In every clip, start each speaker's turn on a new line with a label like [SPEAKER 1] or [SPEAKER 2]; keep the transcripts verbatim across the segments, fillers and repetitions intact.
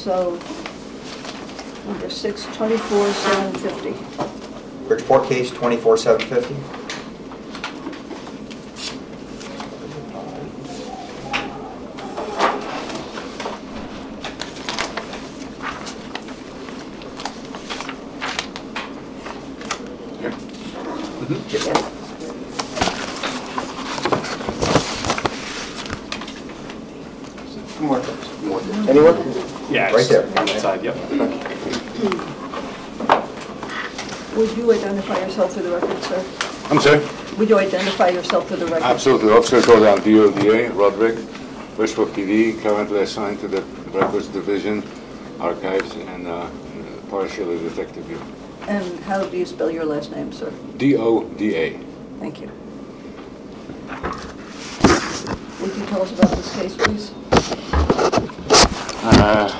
[SPEAKER 1] So, number six, twenty-four seven fifty.
[SPEAKER 2] Bridgeport case, twenty-four seven fifty.
[SPEAKER 3] Anyone?
[SPEAKER 4] Yeah,
[SPEAKER 2] Right there.
[SPEAKER 4] on that side, yep.
[SPEAKER 1] Would you identify yourself for the record, sir?
[SPEAKER 5] I'm sorry?
[SPEAKER 1] Would you identify yourself for the record?
[SPEAKER 5] Absolutely. Officer Total, D O D A, Roderick, Bridgeport P D, currently assigned to the Records Division, Archives, and uh, partially Detective Bureau.
[SPEAKER 1] And how do you spell your last name, sir?
[SPEAKER 5] D O D A.
[SPEAKER 1] Thank you. Would you tell us about this case, please?
[SPEAKER 5] Uh,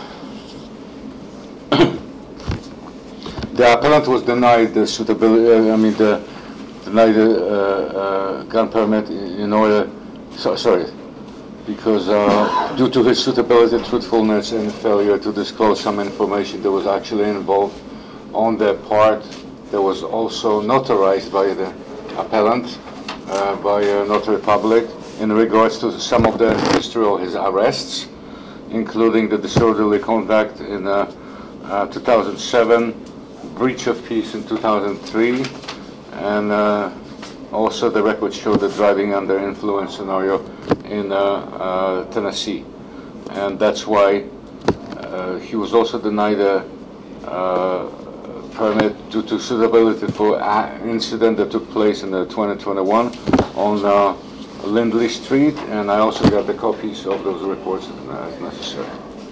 [SPEAKER 5] the appellant was denied the suitability, uh, I mean, the, denied the uh, uh, gun permit in order, so, sorry, because uh, due to his suitability, truthfulness, and failure to disclose some information that was actually involved on their part, that was also notarized by the appellant, uh, by uh, Notary Public, in regards to some of the history of his arrests, including the disorderly conduct in uh, uh, two thousand seven, breach of peace in two thousand three, and uh, also the records show the driving under influence scenario in uh, uh, Tennessee. And that's why uh, he was also denied a uh, permit due to suitability for an incident that took place in the twenty twenty-one on uh, Lindley Street, and I also got the copies of those reports as necessary.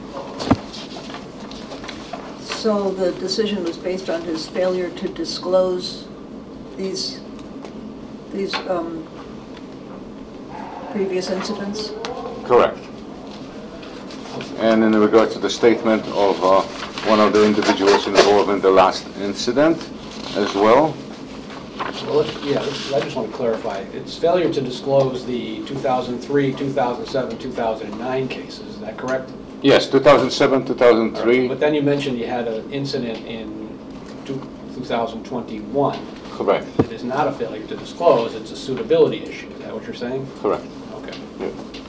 [SPEAKER 1] So the decision was based on his failure to disclose these these um, previous incidents?
[SPEAKER 5] Correct. And in regard to the statement of uh, one of the individuals involved in the last incident as well.
[SPEAKER 6] Well, let's, yeah, let's, I just want to clarify. It's failure to disclose the two thousand three, two thousand seven, two thousand nine cases. Is that correct?
[SPEAKER 5] Yes, two thousand seven, two thousand three.
[SPEAKER 6] But then you mentioned you had an incident in two thousand twenty-one.
[SPEAKER 5] Correct.
[SPEAKER 6] It is not a failure to disclose. It's a suitability issue. Is that what you're saying?
[SPEAKER 5] Correct.
[SPEAKER 6] Okay.
[SPEAKER 5] Yeah.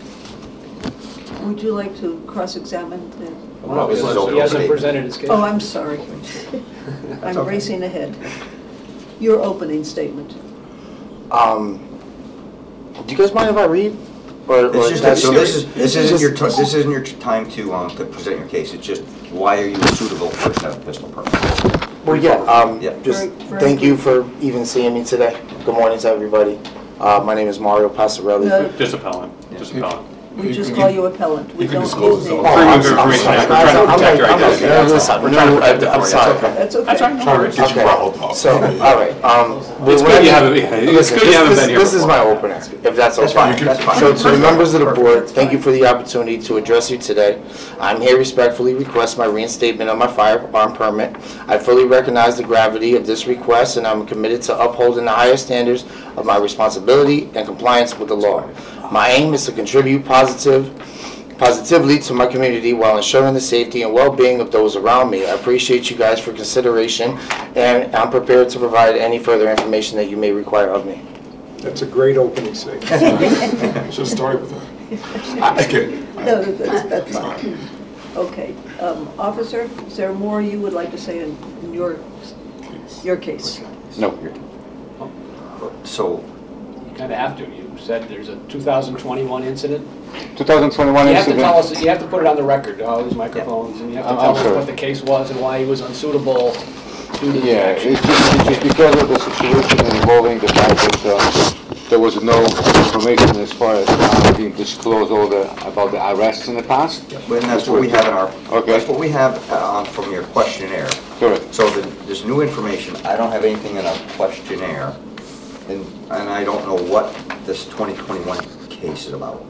[SPEAKER 1] Would you like to cross-examine the...
[SPEAKER 6] Well, no,
[SPEAKER 2] This is
[SPEAKER 6] he
[SPEAKER 2] open
[SPEAKER 6] hasn't
[SPEAKER 2] statement.
[SPEAKER 6] presented his case.
[SPEAKER 1] Oh, I'm sorry. I'm
[SPEAKER 2] okay.
[SPEAKER 1] racing ahead. Your opening statement.
[SPEAKER 3] Um, do you guys mind if I read? Or,
[SPEAKER 2] It's
[SPEAKER 3] or
[SPEAKER 2] just,
[SPEAKER 3] that's-
[SPEAKER 2] so this is, this
[SPEAKER 3] this
[SPEAKER 2] isn't
[SPEAKER 3] is
[SPEAKER 2] your,
[SPEAKER 3] just-
[SPEAKER 2] ti- this isn't your time to, um, to present your case, it's just, why are you suitable for a set of pistol permit?
[SPEAKER 3] Well, yeah, um,
[SPEAKER 2] Yeah.
[SPEAKER 3] just
[SPEAKER 1] Very- very
[SPEAKER 3] thank you
[SPEAKER 1] brief.
[SPEAKER 3] for even seeing me today. Good morning to everybody. Uh, my name is Mario Passarelli.
[SPEAKER 1] No.
[SPEAKER 4] Just appellant, just appellant.
[SPEAKER 1] We just call you appellant. We
[SPEAKER 7] you can
[SPEAKER 1] don't
[SPEAKER 7] disclose
[SPEAKER 1] use
[SPEAKER 7] all.
[SPEAKER 1] names.
[SPEAKER 3] Oh, I'm,
[SPEAKER 4] For
[SPEAKER 3] I'm
[SPEAKER 4] information,
[SPEAKER 3] sorry.
[SPEAKER 4] we're trying to
[SPEAKER 3] I'm
[SPEAKER 4] protect your
[SPEAKER 3] like- I'm
[SPEAKER 4] identity,
[SPEAKER 3] like-
[SPEAKER 4] that's all.
[SPEAKER 3] listen,
[SPEAKER 4] We're
[SPEAKER 3] no,
[SPEAKER 4] trying to
[SPEAKER 3] I-
[SPEAKER 4] protect it
[SPEAKER 3] I'm
[SPEAKER 4] for you,
[SPEAKER 3] sorry.
[SPEAKER 4] that's okay.
[SPEAKER 1] That's okay.
[SPEAKER 4] That's all right.
[SPEAKER 7] Trying to get you
[SPEAKER 3] Okay.
[SPEAKER 7] riled up.
[SPEAKER 3] So, all right. Um,
[SPEAKER 4] It's
[SPEAKER 3] when
[SPEAKER 4] good
[SPEAKER 3] I-
[SPEAKER 4] you haven't- yeah, it's
[SPEAKER 3] listen,
[SPEAKER 4] good you
[SPEAKER 3] this-
[SPEAKER 4] haven't
[SPEAKER 3] this-
[SPEAKER 4] been here
[SPEAKER 3] This is
[SPEAKER 4] before.
[SPEAKER 3] my opening, if that's okay.
[SPEAKER 2] That's fine, that's fine.
[SPEAKER 3] So to the members of the board, thank you for the opportunity to address you today. I'm here respectfully request my reinstatement of my firearm permit. I fully recognize the gravity of this request, and I'm committed to upholding the highest standards of my responsibility and compliance with the law. My aim is to contribute positive, positively to my community while ensuring the safety and well-being of those around me. I appreciate you guys for consideration, and I'm prepared to provide any further information that you may require of me.
[SPEAKER 7] That's a great opening statement. Should have started with that. Just kidding.
[SPEAKER 1] No, that's, that's fine. Okay. Um, Officer, is there more you would like to say in in your, your case?
[SPEAKER 5] No.
[SPEAKER 2] So,
[SPEAKER 6] You kind of have to. You said there's a two thousand twenty-one incident.
[SPEAKER 5] two thousand twenty-one
[SPEAKER 6] You have to
[SPEAKER 5] incident.
[SPEAKER 6] tell us, you have to put it on the record, all these microphones, and you have to
[SPEAKER 5] I'm-
[SPEAKER 6] tell
[SPEAKER 5] I'm
[SPEAKER 6] us
[SPEAKER 5] sorry.
[SPEAKER 6] what the case was and why he was unsuitable to the
[SPEAKER 5] Yeah,
[SPEAKER 6] action.
[SPEAKER 5] it's just, it's just because of the situation involving the fact that uh, there was no information as far as uh, being disclosed all the, about the arrests in the past.
[SPEAKER 2] and that's what we have in our,
[SPEAKER 5] Okay.
[SPEAKER 2] that's what we have uh, from your questionnaire.
[SPEAKER 5] Correct.
[SPEAKER 2] So the, this new information, I don't have anything in our questionnaire, and, and I don't know what this twenty twenty-one case is about.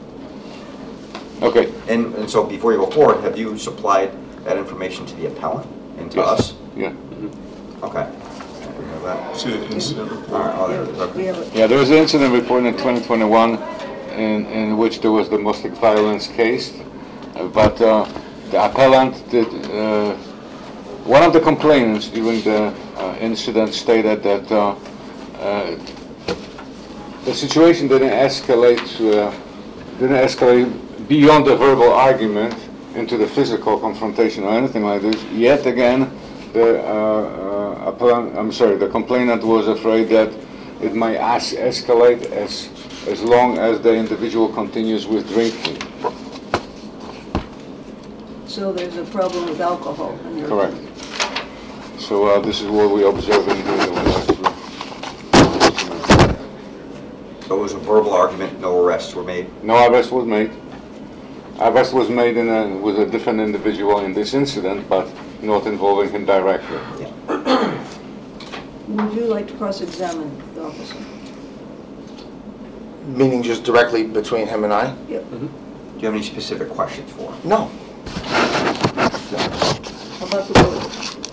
[SPEAKER 5] Okay.
[SPEAKER 2] And, and so before you go forward, have you supplied that information to the appellant and to
[SPEAKER 5] Yes.
[SPEAKER 2] us?
[SPEAKER 5] Yeah.
[SPEAKER 2] Okay. We have that.
[SPEAKER 7] See the incident
[SPEAKER 2] All
[SPEAKER 7] report.
[SPEAKER 2] right, oh, there it is, okay.
[SPEAKER 1] We have a,
[SPEAKER 5] Yeah, there was an incident report in twenty twenty-one in, in which there was domestic violence case, uh, but uh, the appellant did, uh, one of the complainants during the uh, incident stated that uh, uh, the situation didn't escalate to, uh, didn't escalate beyond the verbal argument into the physical confrontation or anything like this. Yet again, the uh, uh, appellant, I'm sorry, the complainant was afraid that it might as escalate as as long as the individual continues with drinking.
[SPEAKER 1] So there's a problem with alcohol in your
[SPEAKER 5] Correct.
[SPEAKER 1] opinion.
[SPEAKER 5] So uh, this is what we observe in the.
[SPEAKER 2] So it was a verbal argument, no arrests were made?
[SPEAKER 5] No arrest was made. Arrest was made in a, with a different individual in this incident, but not involving him directly.
[SPEAKER 1] Would you like to cross-examine the officer?
[SPEAKER 3] Meaning just directly between him and I?
[SPEAKER 1] Yep.
[SPEAKER 2] Do you have any specific questions for him?
[SPEAKER 3] No.
[SPEAKER 1] How about the board?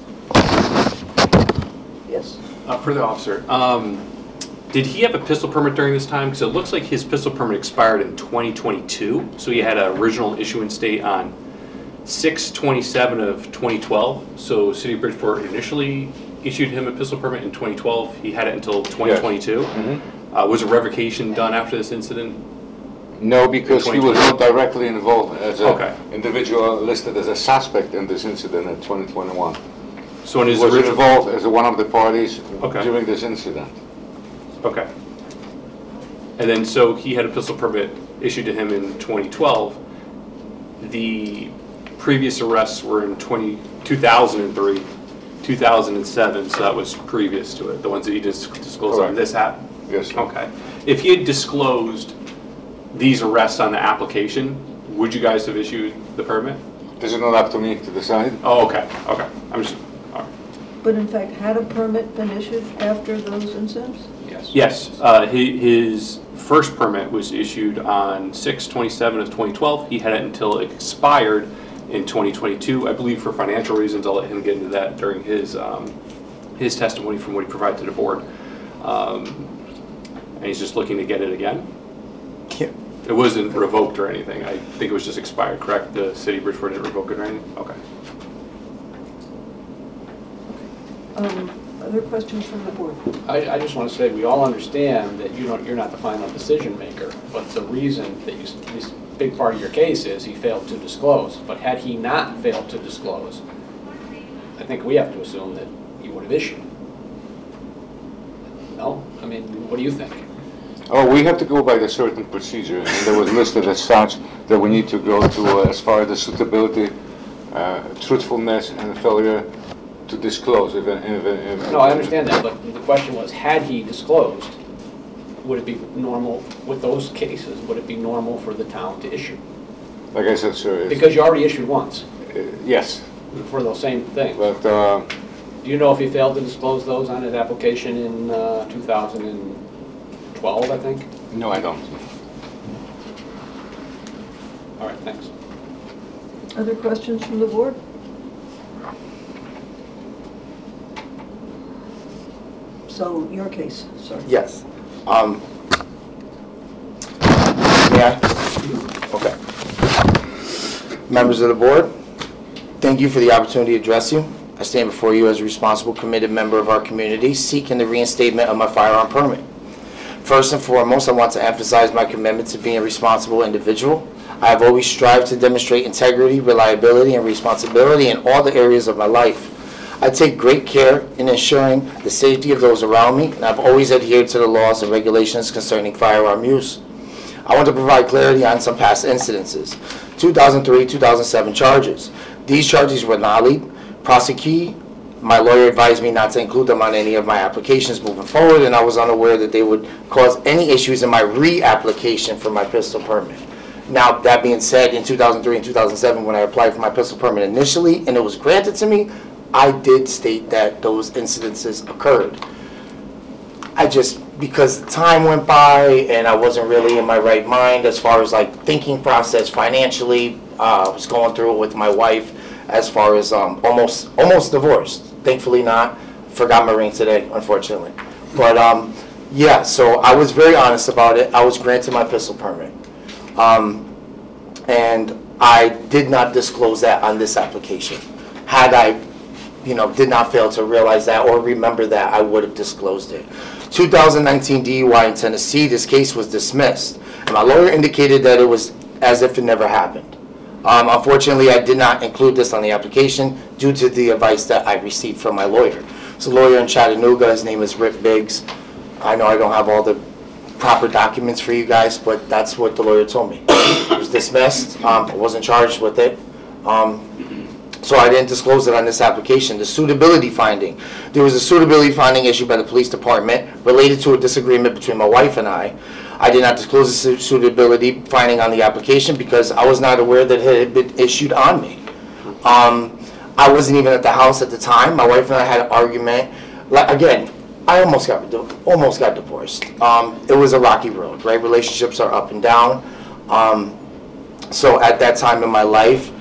[SPEAKER 1] Yes.
[SPEAKER 4] Uh, For the officer, um, did he have a pistol permit during this time? Because it looks like his pistol permit expired in twenty twenty-two, so he had an original issuance date on six twenty-seven of twenty twelve. So City of Bridgeport initially issued him a pistol permit in twenty twelve. He had it until twenty twenty-two.
[SPEAKER 5] Mm-hmm.
[SPEAKER 4] Uh, was a revocation done after this incident?
[SPEAKER 5] No, because he was not directly involved as an
[SPEAKER 4] Okay.
[SPEAKER 5] individual listed as a suspect in this incident in twenty twenty-one.
[SPEAKER 4] So in
[SPEAKER 5] He
[SPEAKER 4] his
[SPEAKER 5] was
[SPEAKER 4] original...
[SPEAKER 5] involved as one of the parties
[SPEAKER 4] Okay.
[SPEAKER 5] during this incident.
[SPEAKER 4] Okay. And then, so he had a pistol permit issued to him in twenty twelve. The previous arrests were in twenty, two thousand three, two thousand seven, so that was previous to it, the ones that he just disclosed on
[SPEAKER 5] Correct.
[SPEAKER 4] this app?
[SPEAKER 5] Yes, sir.
[SPEAKER 4] Okay. If he had disclosed these arrests on the application, would you guys have issued the permit?
[SPEAKER 5] This is not up to me to decide.
[SPEAKER 4] Oh, okay, okay. I'm just, all right.
[SPEAKER 1] But in fact, had a permit been issued after those incidents?
[SPEAKER 6] Yes.
[SPEAKER 4] Yes, uh, hi- his first permit was issued on six twenty-seven of twenty twelve. He had it until it expired in twenty twenty-two. I believe for financial reasons, I'll let him get into that during his, um, his testimony from what he provided to the board. Um, And he's just looking to get it again.
[SPEAKER 3] Yeah.
[SPEAKER 4] It wasn't revoked or anything. I think it was just expired, correct? The city of Bridgeport didn't revoke it or anything? Okay.
[SPEAKER 1] Um, Other questions from the board?
[SPEAKER 6] I, I just want to say, we all understand that you don't, you're not the final decision maker, but the reason that you, this big part of your case is he failed to disclose. But had he not failed to disclose, I think we have to assume that he would have issued. No? I mean, what do you think?
[SPEAKER 5] Oh, we have to go by the certain procedure, and there was listed as such that we need to go to uh, as far as the suitability, uh, truthfulness, and failure to disclose. If, if, if,
[SPEAKER 6] No, I understand that, but the question was, had he disclosed, would it be normal, with those cases, would it be normal for the town to issue?
[SPEAKER 5] Like I said, sir, it's,
[SPEAKER 6] Because you already issued once
[SPEAKER 5] uh, yes,
[SPEAKER 6] for those same things.
[SPEAKER 5] but uh,
[SPEAKER 6] Do you know if he failed to disclose those on his application in uh, two thousand twelve, I think?
[SPEAKER 5] no, I don't.
[SPEAKER 6] All right, thanks.
[SPEAKER 1] Other questions from the board? So, your case, sorry.
[SPEAKER 3] Yes. Um, May I? Okay. Members of the board, thank you for the opportunity to address you. I stand before you as a responsible, committed member of our community seeking the reinstatement of my firearm permit. First and foremost, I want to emphasize my commitment to being a responsible individual. I have always strived to demonstrate integrity, reliability, and responsibility in all the areas of my life. I take great care in ensuring the safety of those around me, and I've always adhered to the laws and regulations concerning firearm use. I want to provide clarity on some past incidences. two thousand three, two thousand seven charges. These charges were nollied, prosecuted. My lawyer advised me not to include them on any of my applications moving forward, and I was unaware that they would cause any issues in my re-application for my pistol permit. Now, that being said, in two thousand three and two thousand seven, when I applied for my pistol permit initially, and it was granted to me, I did state that those incidences occurred. I just, because time went by and I wasn't really in my right mind as far as like thinking process financially, uh, I was going through it with my wife as far as um, almost almost divorced. Thankfully not. Forgot my ring today, unfortunately. But um, yeah, so I was very honest about it. I was granted my pistol permit. Um, and I did not disclose that on this application. Had I, you know, did not fail to realize that or remember that, I would have disclosed it. two thousand nineteen D U I in Tennessee, this case was dismissed. And my lawyer indicated that it was as if it never happened. Um, unfortunately, I did not include this on the application due to the advice that I received from my lawyer. It's a lawyer in Chattanooga. His name is Rick Biggs. I know I don't have all the proper documents for you guys, but that's what the lawyer told me. It was dismissed. Um, I wasn't charged with it. Um, so I didn't disclose it on this application. The suitability finding. There was a suitability finding issued by the police department related to a disagreement between my wife and I. I did not disclose the suitability finding on the application because I was not aware that it had been issued on me. Um, I wasn't even at the house at the time. My wife and I had an argument. Like, again, I almost got almost got divorced. Um, it was a rocky road, right? Relationships are up and down. Um, so at that time in my life,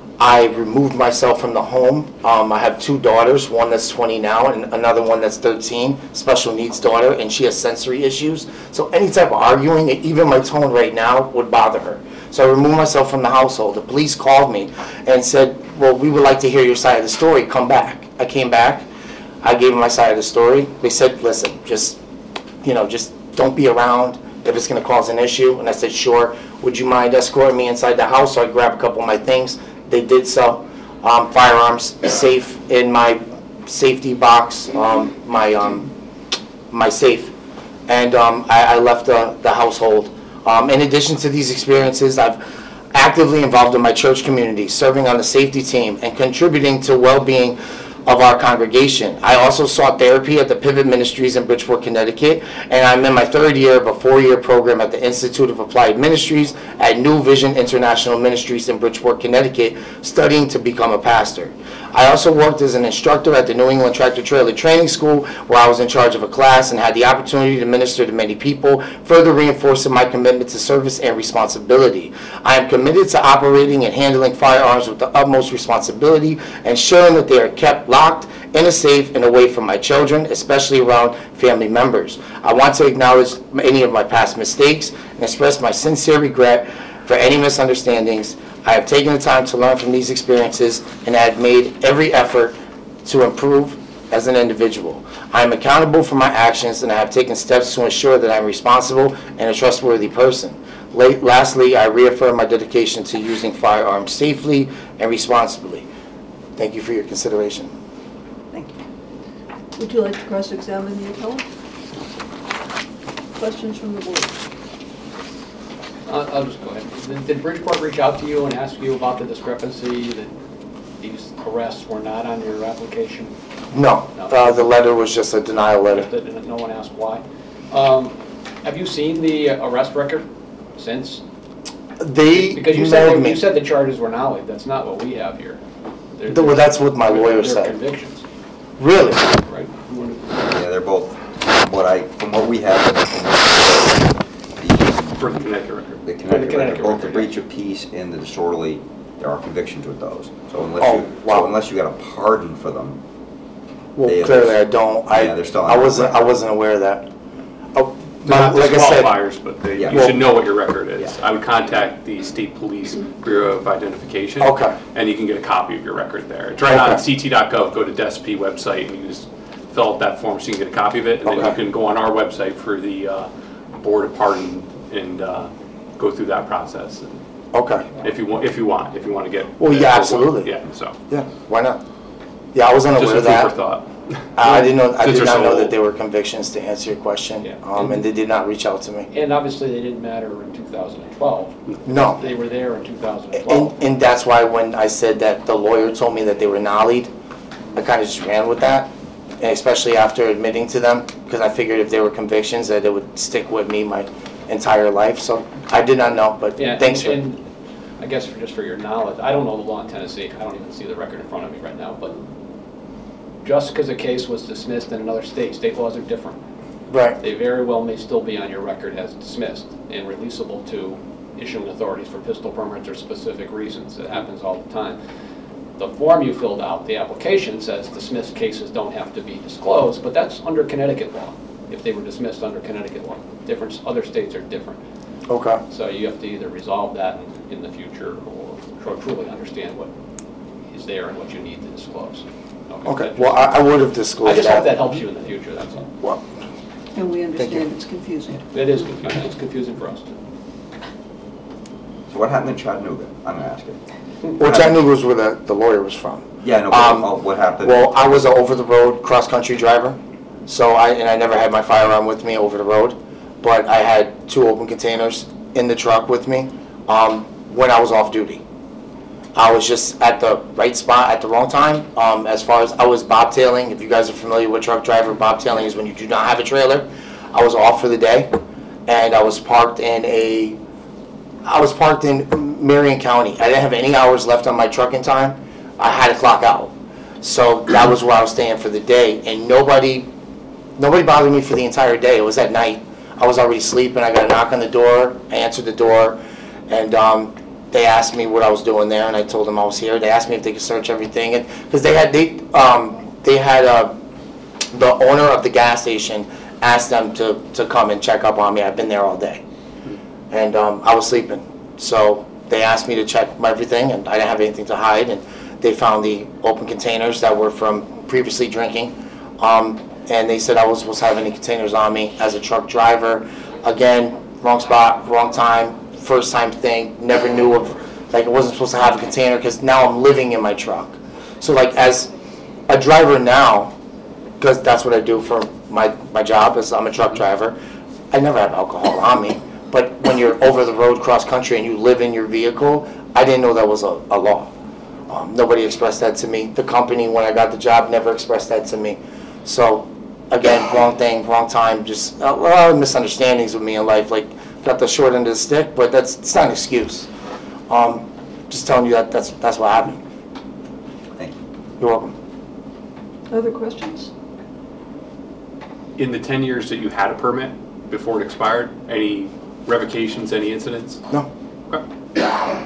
[SPEAKER 3] I removed myself from the home. Um, I have two daughters, one that's twenty now and another one that's thirteen, special needs daughter, and she has sensory issues. So any type of arguing, even my tone right now, would bother her. So I removed myself from the household. The police called me and said, well, we would like to hear your side of the story. Come back. I came back. I gave them my side of the story. They said, listen, just, you know, just don't be around if it's going to cause an issue. And I said, sure. Would you mind escorting me inside the house so I grab a couple of my things? They did so. Um, firearms safe in my safety box, um, my um, my safe, and um, I, I left the, the household. Um, in addition to these experiences, I've actively involved in my church community, serving on the safety team and contributing to well-being of our congregation. I also sought therapy at the Pivot Ministries in Bridgeport, Connecticut, and I'm in my third year of a four-year program at the Institute of Applied Ministries at New Vision International Ministries in Bridgeport, Connecticut, studying to become a pastor. I also worked as an instructor at the New England Tractor Trailer Training School, where I was in charge of a class and had the opportunity to minister to many people, further reinforcing my commitment to service and responsibility. I am committed to operating and handling firearms with the utmost responsibility, ensuring that they are kept locked in a safe and away from my children, especially around family members. I want to acknowledge any of my past mistakes and express my sincere regret for any misunderstandings. I have taken the time to learn from these experiences and I have made every effort to improve as an individual. I am accountable for my actions and I have taken steps to ensure that I am responsible and a trustworthy person. Lastly, I reaffirm my dedication to using firearms safely and responsibly. Thank you for your consideration.
[SPEAKER 1] Thank you. Would you like to cross-examine the appellant? Questions from the board?
[SPEAKER 6] I'll I'll just go ahead. Did- Did Bridgeport reach out to you and ask you about the discrepancy that these arrests were not on your application?
[SPEAKER 3] No,
[SPEAKER 6] No.
[SPEAKER 3] uh, the letter was just a denial letter.
[SPEAKER 6] That no one asked why? Um, Have you seen the arrest record since?
[SPEAKER 3] They
[SPEAKER 6] Because you said,
[SPEAKER 3] emailed
[SPEAKER 6] you
[SPEAKER 3] me.
[SPEAKER 6] said the charges were nollied. That's not what we have here. They're-
[SPEAKER 3] Well, that's what my lawyer
[SPEAKER 6] they're
[SPEAKER 3] said.
[SPEAKER 6] convictions,
[SPEAKER 3] Really?
[SPEAKER 6] right?
[SPEAKER 2] Yeah, they're both, what I, from what we have, in the,
[SPEAKER 4] For the Connecticut record.
[SPEAKER 2] the Connecticut,
[SPEAKER 6] Connecticut
[SPEAKER 2] record, both the
[SPEAKER 6] record,
[SPEAKER 2] breach of peace and the disorderly, there are convictions with those. So unless
[SPEAKER 3] Oh,
[SPEAKER 2] you,
[SPEAKER 3] wow.
[SPEAKER 2] so unless you got a pardon for them,
[SPEAKER 3] Well,
[SPEAKER 2] They-
[SPEAKER 3] clearly I don't. I,
[SPEAKER 2] Yeah, they're still
[SPEAKER 3] I
[SPEAKER 2] on.
[SPEAKER 3] wasn't, I wasn't aware of that. Oh,
[SPEAKER 4] They're not
[SPEAKER 3] like I said,
[SPEAKER 4] disqualifiers, but they,
[SPEAKER 2] Yeah.
[SPEAKER 4] you should know what your record is.
[SPEAKER 2] Yeah.
[SPEAKER 4] I would contact the State Police Bureau of Identification.
[SPEAKER 3] Okay.
[SPEAKER 4] And you can get a copy of your record there. It's right on
[SPEAKER 3] Okay.
[SPEAKER 4] C T dot gov, go to D E S P website, and you just fill out that form so you can get a copy of it. And then you
[SPEAKER 3] Okay.
[SPEAKER 4] can go on our website for the uh, Board of Pardon and uh, go through that process. And
[SPEAKER 3] okay.
[SPEAKER 4] If you want, if you want, if you want to get.
[SPEAKER 3] Well, yeah, absolutely.
[SPEAKER 4] Yeah, so,
[SPEAKER 3] Yeah, why not? Yeah, I wasn't
[SPEAKER 4] just
[SPEAKER 3] aware
[SPEAKER 4] a
[SPEAKER 3] of
[SPEAKER 4] food
[SPEAKER 3] that.
[SPEAKER 4] for thought.
[SPEAKER 3] I didn't know, I
[SPEAKER 4] Since
[SPEAKER 3] did
[SPEAKER 4] they're
[SPEAKER 3] not
[SPEAKER 4] so
[SPEAKER 3] know that
[SPEAKER 4] old.
[SPEAKER 3] there were convictions, to answer your question.
[SPEAKER 6] Yeah.
[SPEAKER 3] Um, and they did not reach out to me.
[SPEAKER 6] And obviously, they didn't matter in two thousand twelve.
[SPEAKER 3] No.
[SPEAKER 6] They were there in two thousand
[SPEAKER 3] And,
[SPEAKER 6] twelve.
[SPEAKER 3] and that's why when I said that the lawyer told me that they were nollied, I kind of just ran with that, and especially after admitting to them, because I figured if there were convictions that it would stick with me my entire life. So I did not know, but
[SPEAKER 6] Yeah,
[SPEAKER 3] thanks for.
[SPEAKER 6] and I guess for, just for your knowledge, I don't know the law in Tennessee. I don't even see the record in front of me right now, but just because a case was dismissed in another state, state laws are different.
[SPEAKER 3] Right.
[SPEAKER 6] They very well may still be on your record as dismissed and releasable to issuing authorities for pistol permits or specific reasons. It happens all the time. The form you filled out, the application says dismissed cases don't have to be disclosed, but that's under Connecticut law, if they were dismissed under Connecticut law. Different, other states are different.
[SPEAKER 3] Okay.
[SPEAKER 6] So you have to either resolve that in, in the future or tru- truly understand what is there and what you need to disclose.
[SPEAKER 3] Okay, well, I, I would have
[SPEAKER 6] I
[SPEAKER 3] disclosed
[SPEAKER 6] just hope that
[SPEAKER 3] that.
[SPEAKER 6] helps you in the future, that's all.
[SPEAKER 3] Well,
[SPEAKER 1] And we
[SPEAKER 3] you.
[SPEAKER 1] understand it's confusing.
[SPEAKER 6] It is confusing, it's confusing for us too.
[SPEAKER 2] So what happened in Chattanooga? I'm gonna ask you.
[SPEAKER 3] well, Chattanooga was where the, the lawyer was from.
[SPEAKER 2] Yeah, no,
[SPEAKER 3] Um,
[SPEAKER 2] but uh, what happened?
[SPEAKER 3] Well, I was an over-the-road cross-country driver, so I, and I never had my firearm with me over the road, but I had two open containers in the truck with me um, when I was off duty. I was just at the right spot at the wrong time. Um, as far as I was bobtailing, if you guys are familiar with truck driver, bobtailing is when you do not have a trailer. I was off for the day, and I was parked in a, I was parked in Marion County. I didn't have any hours left on my trucking time. I had to clock out. So that was where I was staying for the day, and nobody, nobody bothered me for the entire day. It was at night. I was already sleeping. I got a knock on the door. I answered the door, and um, they asked me what I was doing there, and I told them I was here. They asked me if they could search everything, and because they had they um, they had uh, the owner of the gas station asked them to to come and check up on me. I've been there all day, and um, I was sleeping. So they asked me to check everything, and I didn't have anything to hide. And they found the open containers that were from previously drinking, um, and they said I was supposed to have any containers on me as a truck driver. Again, wrong spot, wrong time. First time thing, never knew of, like I wasn't supposed to have a container because now I'm living in my truck. So like as a driver now, because that's what I do for my, my job, is I'm a truck driver, I never have alcohol on me. But when you're over the road cross country and you live in your vehicle, I didn't know that was a, a law. Um, nobody expressed that to me. The company, when I got the job, never expressed that to me. So again, wrong thing, wrong time, just a lot of misunderstandings with me in life. Like, got the short end of the stick, but that's it's not an excuse. Um, just telling you that that's that's what happened.
[SPEAKER 2] Thank you.
[SPEAKER 3] You're welcome.
[SPEAKER 1] Other questions?
[SPEAKER 4] In the ten years that you had a permit before it expired, any revocations, any incidents?
[SPEAKER 3] No.
[SPEAKER 4] Okay.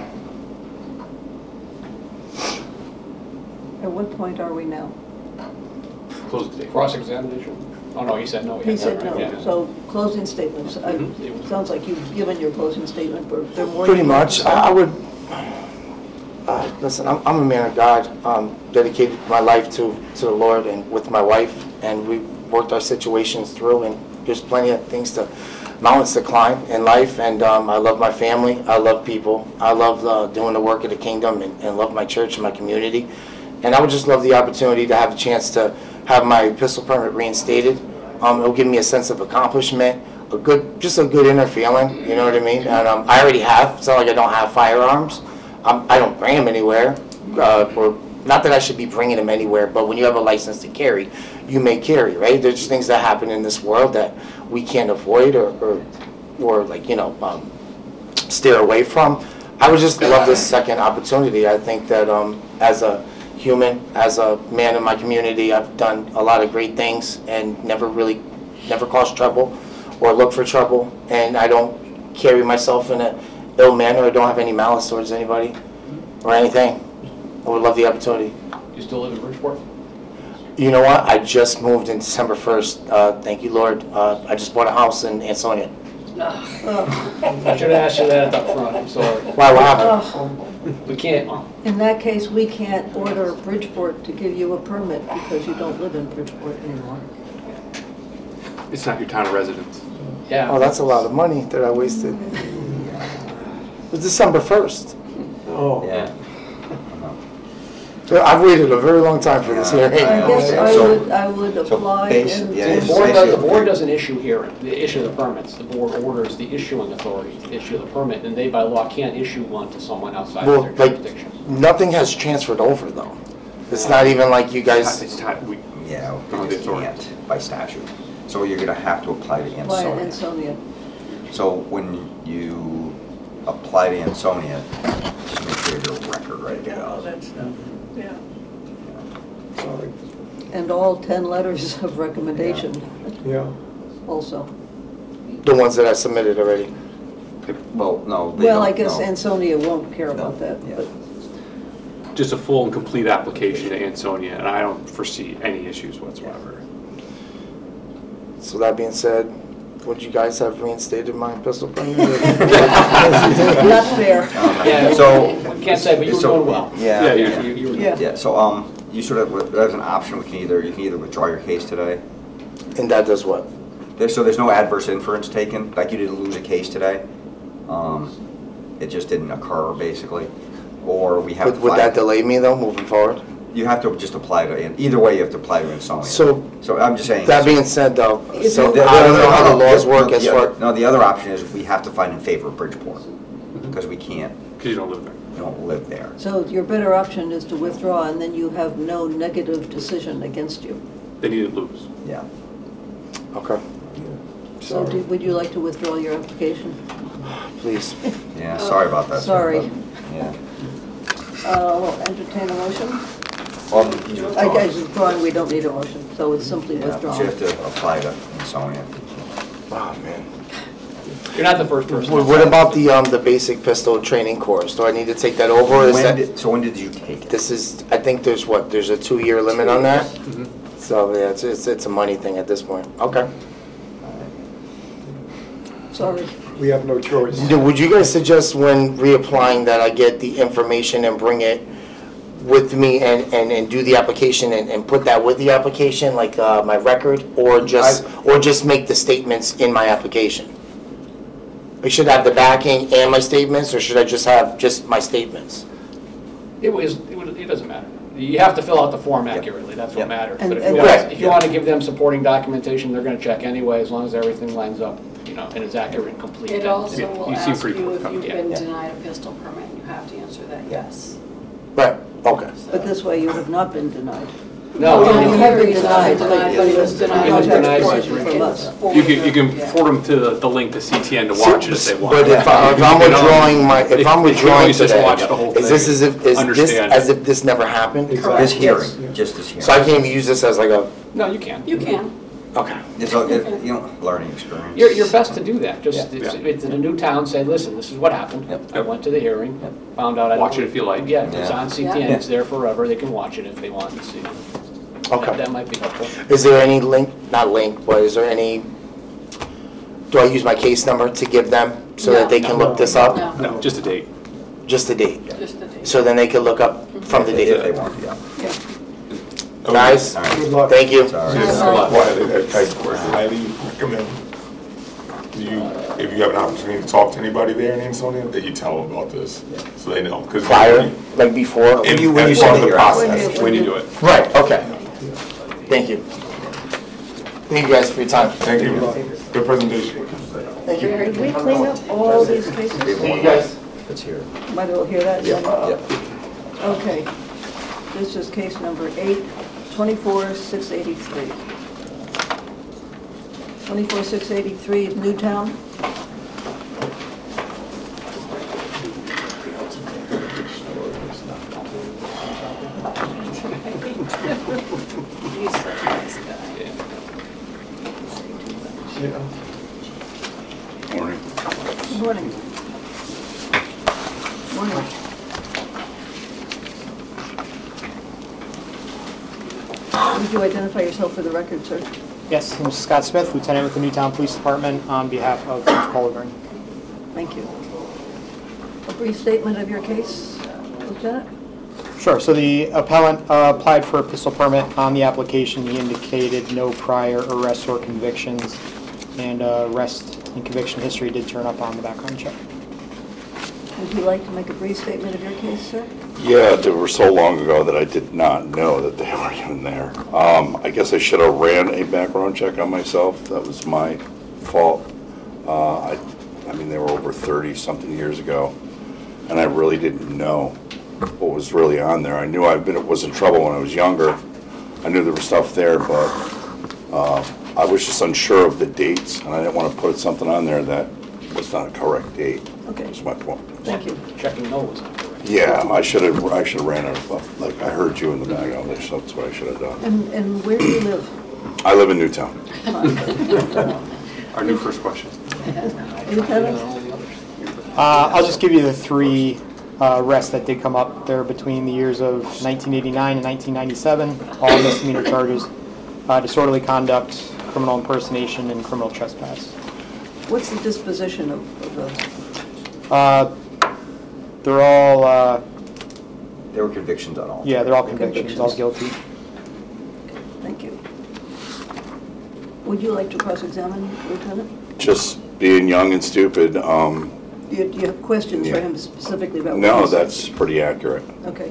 [SPEAKER 1] At what point are we now?
[SPEAKER 4] Close the date.
[SPEAKER 6] Cross-examination? Oh, no, he said no.
[SPEAKER 1] He
[SPEAKER 6] had
[SPEAKER 1] said
[SPEAKER 6] that, right?
[SPEAKER 1] no,
[SPEAKER 6] Yeah.
[SPEAKER 1] so closing statements. I-
[SPEAKER 6] Mhm.
[SPEAKER 1] Sounds like you've given your closing statement, but there more?
[SPEAKER 3] Pretty
[SPEAKER 1] you want
[SPEAKER 3] much.
[SPEAKER 1] to say?
[SPEAKER 3] I, I would. Uh, listen, I'm, I'm a man of God. Um, dedicated my life to to the Lord and with my wife, and we worked our situations through. And there's plenty of things to, mountains to climb in life. And um, I love my family. I love people. I love uh, doing the work of the kingdom, and, and love my church and my community. And I would just love the opportunity to have a chance to have my pistol permit reinstated. Um, it'll give me a sense of accomplishment, a good, just a good inner feeling, you know what I mean? And um, I already have, it's not like I don't have firearms. Um, I don't bring them anywhere, uh, or not that I should be bringing them anywhere, but when you have a license to carry, you may carry, right? There's things that happen in this world that we can't avoid or, or, or like, you know, um, steer away from. I would just love this second opportunity. I think that um, as a human, as a man in my community, I've done a lot of great things and never really, never caused trouble or looked for trouble, and I don't carry myself in an ill manner. I don't have any malice towards anybody or anything. I would love the opportunity.
[SPEAKER 6] You still live in Bridgeport?
[SPEAKER 3] You know what? I just moved in December first. Uh, thank you, Lord. Uh, I just bought a house in Ansonia.
[SPEAKER 6] I should have asked you that up front, I'm sorry.
[SPEAKER 3] Why, what happened?
[SPEAKER 1] Oh,
[SPEAKER 6] We can't, well,
[SPEAKER 1] in that case, we can't order Bridgeport to give you a permit because you don't live in Bridgeport anymore.
[SPEAKER 4] It's not your town of residence.
[SPEAKER 6] yeah.
[SPEAKER 3] Oh, that's a lot of money that I wasted. It was December first.
[SPEAKER 7] Oh.
[SPEAKER 2] Yeah.
[SPEAKER 3] I've waited a very long time for this
[SPEAKER 2] Yeah.
[SPEAKER 3] hearing.
[SPEAKER 1] I guess I
[SPEAKER 2] So-
[SPEAKER 1] would, I would
[SPEAKER 2] so
[SPEAKER 1] apply
[SPEAKER 2] base-
[SPEAKER 1] and.
[SPEAKER 2] yeah,
[SPEAKER 6] The
[SPEAKER 2] it's
[SPEAKER 6] board, does- the
[SPEAKER 2] basically-
[SPEAKER 6] board doesn't issue here, the issue the permits, the board orders the issuing authority to issue the permit, and they by law can't issue one to someone outside
[SPEAKER 3] Well,
[SPEAKER 6] of their
[SPEAKER 3] like,
[SPEAKER 6] jurisdiction.
[SPEAKER 3] nothing has transferred over though. It's not even like you guys,
[SPEAKER 4] It's time, we,
[SPEAKER 2] Yeah,
[SPEAKER 4] Oh,
[SPEAKER 2] we just
[SPEAKER 4] the authority.
[SPEAKER 2] can't by statute. So you're gonna have to apply to
[SPEAKER 1] Apply in
[SPEAKER 2] Ansonia.
[SPEAKER 1] Ansonia.
[SPEAKER 2] So when you apply to Ansonia, just make sure your record ready to go.
[SPEAKER 1] that stuff, yeah.
[SPEAKER 7] Sorry.
[SPEAKER 1] And all ten letters of recommendation
[SPEAKER 7] Yeah.
[SPEAKER 1] also.
[SPEAKER 3] the ones that I submitted already.
[SPEAKER 2] Well, no. they
[SPEAKER 1] Well, I
[SPEAKER 2] don't-
[SPEAKER 1] guess
[SPEAKER 2] no.
[SPEAKER 1] Ansonia won't care about
[SPEAKER 2] No,
[SPEAKER 1] that,
[SPEAKER 2] yeah.
[SPEAKER 1] but
[SPEAKER 4] just a full and complete application to Ansonia, and I don't foresee any issues whatsoever.
[SPEAKER 3] So that being said, would you guys have reinstated my pistol permit?
[SPEAKER 1] Not fair.
[SPEAKER 6] Yeah,
[SPEAKER 2] So-
[SPEAKER 6] we can't say, but you were
[SPEAKER 2] so-
[SPEAKER 6] doing well.
[SPEAKER 2] Yeah.
[SPEAKER 4] Yeah,
[SPEAKER 6] You- you were-
[SPEAKER 1] Yeah.
[SPEAKER 2] Yeah, so, um, you sort of, there's an option, we can either, you can either withdraw your case today.
[SPEAKER 3] And that does what?
[SPEAKER 2] There, so there's no adverse inference taken, like you didn't lose a case today. Um, it just didn't occur, basically. Or we have to
[SPEAKER 3] Would, would
[SPEAKER 2] file-
[SPEAKER 3] that delay me though, moving forward?
[SPEAKER 2] You have to just apply to, either way, you have to apply to insomnia.
[SPEAKER 3] So,
[SPEAKER 2] So I'm just saying.
[SPEAKER 3] that being said though,
[SPEAKER 1] If
[SPEAKER 3] so
[SPEAKER 1] you-
[SPEAKER 3] I don't know how the laws
[SPEAKER 2] no,
[SPEAKER 3] work as
[SPEAKER 2] the
[SPEAKER 3] far,
[SPEAKER 2] other- No, the other option is we have to find in favor of Bridgeport, because we can't,
[SPEAKER 4] Because you don't live there.
[SPEAKER 2] we don't live there.
[SPEAKER 1] So your better option is to withdraw, and then you have no negative decision against you.
[SPEAKER 4] Then you didn't lose.
[SPEAKER 2] Yeah.
[SPEAKER 3] okay,
[SPEAKER 1] So do- would you like to withdraw your application?
[SPEAKER 3] please.
[SPEAKER 2] Yeah, sorry about that. sir,
[SPEAKER 1] Sorry.
[SPEAKER 2] but- Yeah.
[SPEAKER 1] Uh, Well, entertain a motion?
[SPEAKER 2] Well, he's
[SPEAKER 1] I
[SPEAKER 2] withdrawn.
[SPEAKER 1] guess withdrawing, we don't need a motion, so it's simply
[SPEAKER 2] Yeah, but you
[SPEAKER 1] withdrawn.
[SPEAKER 2] have to apply to insomnia.
[SPEAKER 3] Oh, man.
[SPEAKER 6] You're not the first person.
[SPEAKER 3] What what about the, um, the basic pistol training course? Do I need to take that over? or is
[SPEAKER 2] When
[SPEAKER 3] that-
[SPEAKER 2] did, so when did you take it?
[SPEAKER 3] This is, I think there's what, there's a two-year limit on that?
[SPEAKER 2] Mm-hmm.
[SPEAKER 3] So, yeah, it's, it's, it's a money thing at this point. Okay.
[SPEAKER 1] Sorry.
[SPEAKER 7] We have no choice.
[SPEAKER 3] Do- Would you guys suggest when reapplying that I get the information and bring it with me and, and, and do the application and, and put that with the application, like, uh, my record? Or just, or just make the statements in my application? I should have the backing and my statements, or should I just have just my statements?
[SPEAKER 6] It was, it was- it doesn't matter. You have to fill out the form
[SPEAKER 2] Yep.
[SPEAKER 6] accurately, that's
[SPEAKER 2] Yep.
[SPEAKER 6] what matters.
[SPEAKER 1] And-
[SPEAKER 6] But if you
[SPEAKER 1] and-
[SPEAKER 6] want,
[SPEAKER 3] Right.
[SPEAKER 6] if you want to give them supporting documentation, they're gonna check anyway, as long as everything lines up, you know, and is accurate and complete.
[SPEAKER 8] It
[SPEAKER 6] then-
[SPEAKER 8] also
[SPEAKER 4] Yeah,
[SPEAKER 8] will
[SPEAKER 4] you seem
[SPEAKER 8] ask
[SPEAKER 4] pretty
[SPEAKER 8] you if
[SPEAKER 4] forthcoming.
[SPEAKER 8] you've been
[SPEAKER 2] Yeah.
[SPEAKER 8] denied a pistol permit, you have to answer that yes.
[SPEAKER 3] Right, okay.
[SPEAKER 1] But this way you have not been denied.
[SPEAKER 6] No,
[SPEAKER 1] Oh,
[SPEAKER 6] you-
[SPEAKER 1] you have been
[SPEAKER 8] He's
[SPEAKER 1] denied,
[SPEAKER 8] not
[SPEAKER 1] but
[SPEAKER 8] denied, but he was
[SPEAKER 1] you-
[SPEAKER 8] denied.
[SPEAKER 6] It was denied by
[SPEAKER 1] Contact
[SPEAKER 6] three.
[SPEAKER 1] from us.
[SPEAKER 4] You can, you can
[SPEAKER 8] Yeah.
[SPEAKER 4] forward them to the, the link to C T N to watch it if they want.
[SPEAKER 3] But if I- if I'm
[SPEAKER 4] You can, um,
[SPEAKER 3] withdrawing my, if
[SPEAKER 4] they-
[SPEAKER 3] I'm
[SPEAKER 4] they can
[SPEAKER 3] withdrawing
[SPEAKER 4] always just
[SPEAKER 3] today,
[SPEAKER 4] watch the whole
[SPEAKER 3] is this
[SPEAKER 4] thing,
[SPEAKER 3] as if, is this
[SPEAKER 4] understand
[SPEAKER 3] as
[SPEAKER 4] it.
[SPEAKER 3] if this never happened?
[SPEAKER 8] Correct.
[SPEAKER 2] This hearing,
[SPEAKER 7] Yes.
[SPEAKER 2] just this hearing.
[SPEAKER 3] So I can't even use this as like a,
[SPEAKER 6] no, you can.
[SPEAKER 8] You can.
[SPEAKER 3] okay.
[SPEAKER 2] It's a, it- you know, learning experience.
[SPEAKER 6] You're, you're best to do that, just,
[SPEAKER 2] Yeah.
[SPEAKER 6] it's, it's in a new town, say, listen, this is what happened.
[SPEAKER 2] Yep.
[SPEAKER 6] I went to the hearing, found out I.
[SPEAKER 4] Watch it if you like.
[SPEAKER 6] Yeah, it's
[SPEAKER 2] Yeah.
[SPEAKER 6] on C T N,
[SPEAKER 8] Yeah.
[SPEAKER 6] it's there forever, they can watch it if they want to see.
[SPEAKER 3] Okay.
[SPEAKER 6] That might be helpful.
[SPEAKER 3] Is there any link, not link, but is there any, do I use my case number to give them so that they can look this up?
[SPEAKER 8] No,
[SPEAKER 4] No, just a date.
[SPEAKER 3] Just the date?
[SPEAKER 8] just the date.
[SPEAKER 3] So then they can look up from the
[SPEAKER 2] If they
[SPEAKER 3] date?
[SPEAKER 2] want, yeah.
[SPEAKER 3] Guys,
[SPEAKER 2] All right.
[SPEAKER 7] Good luck.
[SPEAKER 3] thank you.
[SPEAKER 2] Sorry.
[SPEAKER 8] Yes.
[SPEAKER 7] Why they that type of course, highly recommend. Do you, if you have an opportunity to talk to anybody there in Ansonia, that you tell them about this, so they know. 'Cause
[SPEAKER 3] Prior, like before?
[SPEAKER 7] And
[SPEAKER 2] you-
[SPEAKER 7] you,
[SPEAKER 2] when
[SPEAKER 7] as
[SPEAKER 2] you
[SPEAKER 7] part
[SPEAKER 2] submit
[SPEAKER 7] of the
[SPEAKER 2] your
[SPEAKER 7] process.
[SPEAKER 1] application.
[SPEAKER 4] When you do it.
[SPEAKER 3] Right, okay. Thank you. Thank you guys for your time.
[SPEAKER 7] Thank you. Good presentation.
[SPEAKER 3] Thank you.
[SPEAKER 1] Did we clean up all these cases?
[SPEAKER 3] Thank you guys.
[SPEAKER 2] Let's hear it.
[SPEAKER 1] Might as well hear that. then.
[SPEAKER 2] Yeah.
[SPEAKER 1] Okay. This is case number eight, twenty-four six eighty-three. twenty-four six eighty-three, Newtown.
[SPEAKER 8] He's such a nice guy.
[SPEAKER 7] Morning.
[SPEAKER 1] Good morning. Morning. Would you identify yourself for the record, sir?
[SPEAKER 9] Yes, I'm Scott Smith, Lieutenant with the Newtown Police Department, on behalf of Chief Colburn.
[SPEAKER 1] Thank you. A brief statement of your case, Lieutenant?
[SPEAKER 9] Sure, so the appellant uh, applied for a pistol permit. On the application, he indicated no prior arrests or convictions, and uh, arrest and conviction history did turn up on the background check.
[SPEAKER 1] Would you like to make a brief statement of your case, sir?
[SPEAKER 10] Yeah, they were so long ago that I did not know that they were even there. Um, I guess I should have ran a background check on myself. That was my fault. Uh, I, I mean, they were over thirty-something years ago, and I really didn't know what was really on there. I knew I was in trouble when I was younger. I knew there was stuff there, but uh, I was just unsure of the dates, and I didn't want to put something on there that was not a correct date.
[SPEAKER 1] Okay,
[SPEAKER 10] That's my point.
[SPEAKER 1] thank you.
[SPEAKER 6] Checking no was not correct.
[SPEAKER 10] Yeah, I should have, I should have ran it, like, I heard you in the background, that's that's what I should have done.
[SPEAKER 1] And, and where do you live?
[SPEAKER 10] I live in Newtown.
[SPEAKER 4] Our new first question.
[SPEAKER 1] Lieutenant?
[SPEAKER 9] Uh, I'll just give you the three uh, arrests that did come up there between the years of nineteen eighty-nine and nineteen ninety-seven, all misdemeanor charges, uh, disorderly conduct, criminal impersonation, and criminal trespass.
[SPEAKER 1] What's the disposition of, of those?
[SPEAKER 9] Uh, They're all, uh,
[SPEAKER 2] There were convictions on all.
[SPEAKER 9] yeah, they're all convictions, all
[SPEAKER 1] Convictions.
[SPEAKER 9] guilty.
[SPEAKER 1] Thank you. Would you like to cross-examine, Lieutenant?
[SPEAKER 10] Just being young and stupid, um,
[SPEAKER 1] Do you, do you have questions for
[SPEAKER 10] Yeah.
[SPEAKER 1] him specifically about what
[SPEAKER 10] no,
[SPEAKER 1] he said?
[SPEAKER 10] that's pretty accurate.
[SPEAKER 1] Okay.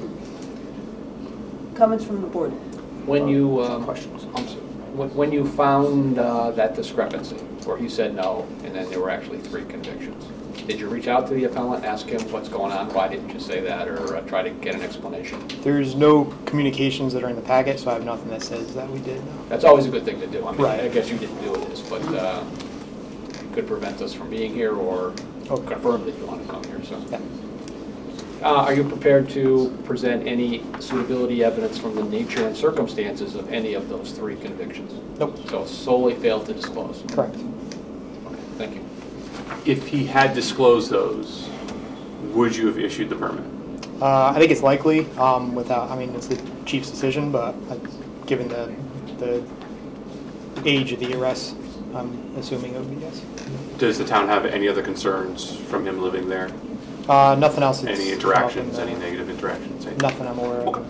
[SPEAKER 1] Comments from the board?
[SPEAKER 6] When you, um,
[SPEAKER 2] Questions?
[SPEAKER 6] I'm sorry. when when you found uh, that discrepancy, where he said no, and then there were actually three convictions, did you reach out to the appellant, ask him what's going on, why didn't you say that, or uh, try to get an explanation?
[SPEAKER 9] There's no communications that are in the packet, so I have nothing that says that we did.
[SPEAKER 6] That's always a good thing to do. I mean,
[SPEAKER 9] Right.
[SPEAKER 6] I guess you didn't do this, but uh, it could prevent us from being here or
[SPEAKER 9] Okay.
[SPEAKER 6] confirm that you want to come here, so.
[SPEAKER 9] Yeah.
[SPEAKER 6] Uh, Are you prepared to present any suitability evidence from the nature and circumstances of any of those three convictions?
[SPEAKER 9] Nope,
[SPEAKER 6] So solely failed to disclose?
[SPEAKER 9] correct.
[SPEAKER 6] Okay, thank you.
[SPEAKER 4] If he had disclosed those, would you have issued the permit?
[SPEAKER 9] Uh, I think it's likely, um, without, I mean, it's the chief's decision, but uh, given the, the age of the arrest, I'm assuming it would be yes.
[SPEAKER 4] Does the town have any other concerns from him living there?
[SPEAKER 9] Uh, nothing else. that's
[SPEAKER 4] Any
[SPEAKER 9] come up
[SPEAKER 4] interactions,
[SPEAKER 9] in the-
[SPEAKER 4] any negative interactions? anything?
[SPEAKER 9] Nothing I'm aware
[SPEAKER 4] Okay.
[SPEAKER 9] of.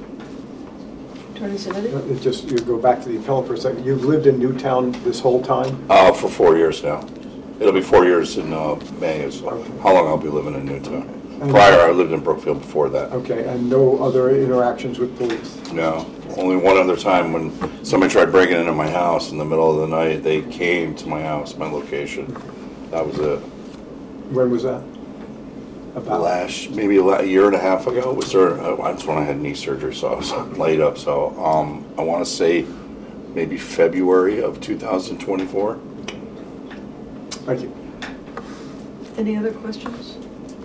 [SPEAKER 1] Attorney Sinitti?
[SPEAKER 11] Uh, Just, you go back to the appellant for a second. You've lived in Newtown this whole time?
[SPEAKER 10] Uh, for four years now. It'll be four years in, uh, May is how long I'll be living in Newtown.
[SPEAKER 11] And-
[SPEAKER 10] Prior, I lived in Brookfield before that.
[SPEAKER 11] Okay, and no other interactions with police?
[SPEAKER 10] No, only one other time when somebody tried breaking into my house in the middle of the night, they came to my house, my location. That was it.
[SPEAKER 11] When was that? About?
[SPEAKER 10] Last, maybe a year and a half ago, was there, uh, that's when I had knee surgery, so I was laid up, so, um, I wanna say maybe February of two thousand twenty-four.
[SPEAKER 11] Thank you.
[SPEAKER 1] Any other questions?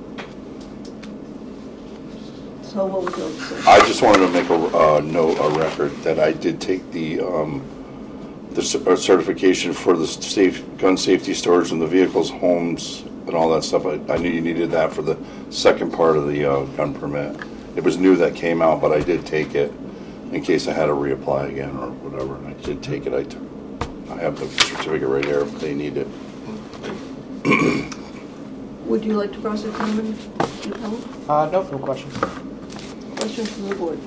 [SPEAKER 1] So what would you like to say?
[SPEAKER 10] I just wanted to make a, uh, note, a record, that I did take the, um, the cer- uh, certification for the safe, gun safety storage in the vehicles, homes, and all that stuff. I, I knew you needed that for the second part of the, uh, gun permit. It was new that came out, but I did take it in case I had to reapply again or whatever, and I did take it. I took, I have the certificate right here if they need it.
[SPEAKER 1] Would you like to cross-examine the appellant?
[SPEAKER 9] Uh, no, no questions.
[SPEAKER 1] Questions from the board?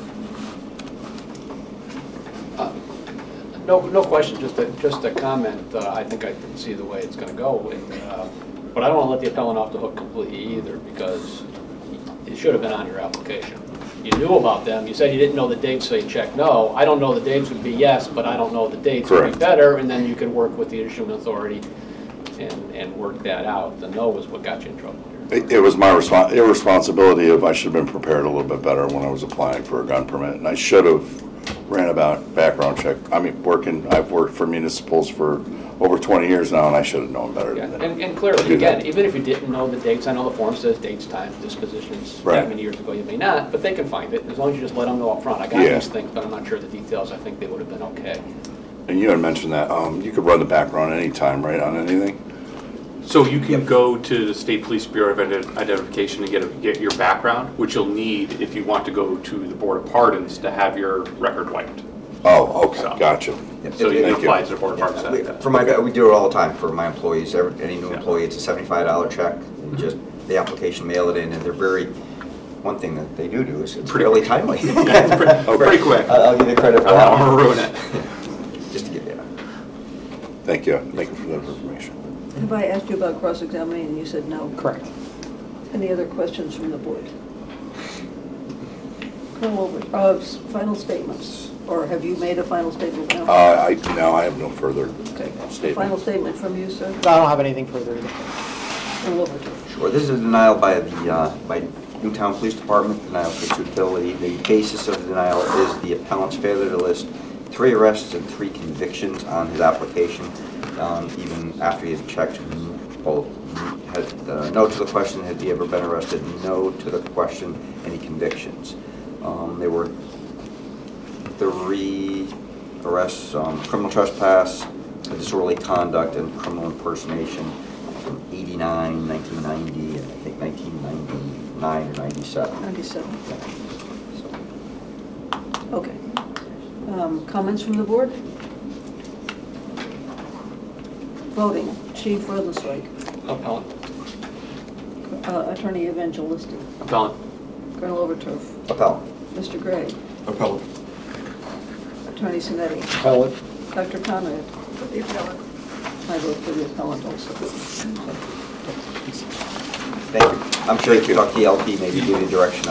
[SPEAKER 6] Uh, No, no question, just a, just a comment. Uh, I think I can see the way it's going to go. And, uh, but I don't want to let the appellant off the hook completely either, because it should have been on your application. You knew about them, you said you didn't know the dates, so you checked no. I don't know the dates would be yes, but I don't know the dates would be
[SPEAKER 10] Correct.
[SPEAKER 6] better, and then you could work with the issuing authority and, and work that out. The no was what got you in trouble here.
[SPEAKER 10] It, it was my respon irresponsibility of, I should have been prepared a little bit better when I was applying for a gun permit, and I should have ran about background check. I mean, working, I've worked for municipals for over twenty years now, and I should have known better
[SPEAKER 6] Yeah,
[SPEAKER 10] than
[SPEAKER 6] and,
[SPEAKER 10] that.
[SPEAKER 6] and clearly,
[SPEAKER 10] Do
[SPEAKER 6] again,
[SPEAKER 10] that.
[SPEAKER 6] even if you didn't know the dates, I know the form says dates, times, dispositions,
[SPEAKER 10] Right.
[SPEAKER 6] that many years ago, you may not, but they can find it, as long as you just let them know up front. I got
[SPEAKER 10] Yeah.
[SPEAKER 6] these things, but I'm not sure the details, I think they would have been okay.
[SPEAKER 10] And you had mentioned that, um, you could run the background anytime, right, on anything?
[SPEAKER 4] So you can go to the State Police Bureau of Ident- Identification and get, a, get your background, which you'll need if you want to go to the Board of Pardons to have your record wiped.
[SPEAKER 10] Oh, okay,
[SPEAKER 4] So-
[SPEAKER 10] gotcha.
[SPEAKER 4] So you
[SPEAKER 10] Thank
[SPEAKER 4] can
[SPEAKER 10] you.
[SPEAKER 4] apply to the Board of Pardons. to
[SPEAKER 2] We-
[SPEAKER 4] have that.
[SPEAKER 2] For my, we do it all the time for my employees, every, any new
[SPEAKER 4] Yeah.
[SPEAKER 2] employee, it's a seventy-five dollar check, and just the application, mail it in, and they're very, one thing that they do do is it's
[SPEAKER 4] Pretty
[SPEAKER 2] fairly
[SPEAKER 4] quick.
[SPEAKER 2] timely.
[SPEAKER 4] Yeah, it's pretty, pretty quick.
[SPEAKER 2] I'll I'll give you credit for
[SPEAKER 4] I
[SPEAKER 2] that.
[SPEAKER 4] don't want to ruin it.
[SPEAKER 2] Just to give you.
[SPEAKER 10] Thank you, thank you for that information.
[SPEAKER 1] Have I asked you about cross-examining and you said no?
[SPEAKER 9] Correct.
[SPEAKER 1] Any other questions from the board? Colonel Over, uh, s- final statements, or have you made a final statement now?
[SPEAKER 10] Uh, I, no, I have no further
[SPEAKER 1] Okay. A
[SPEAKER 10] statement.
[SPEAKER 1] final statement from you, sir?
[SPEAKER 9] I don't have anything further.
[SPEAKER 1] Colonel Overton.
[SPEAKER 2] Sure, this is a denial by the, uh, by Newtown Police Department, denial for suitability. The basis of the denial is the appellant's failure to list three arrests and three convictions on his application, um, even after he had checked, well, had, uh, no to the question, had he ever been arrested, no to the question, any convictions. Um, There were three arrests, um, criminal trespass, disorderly conduct, and criminal impersonation from eighty-nine, nineteen ninety, and I think nineteen ninety-nine or ninety-seven.
[SPEAKER 1] ninety-seven. Okay. Um, Comments from the board? Voting, Chief Rosenzweig,
[SPEAKER 6] Appellant.
[SPEAKER 1] uh, Attorney Evangelisti,
[SPEAKER 4] Appellant.
[SPEAKER 1] Colonel Overturf,
[SPEAKER 2] Appellant.
[SPEAKER 1] Mister Gray,
[SPEAKER 7] Appellant.
[SPEAKER 1] Attorney Sinetti,
[SPEAKER 11] Appellant.
[SPEAKER 1] Doctor Conrad.
[SPEAKER 8] For the appellant.
[SPEAKER 1] I vote for the appellant also.
[SPEAKER 2] Thank you. I'm sure if you talk to the L P, maybe give you direction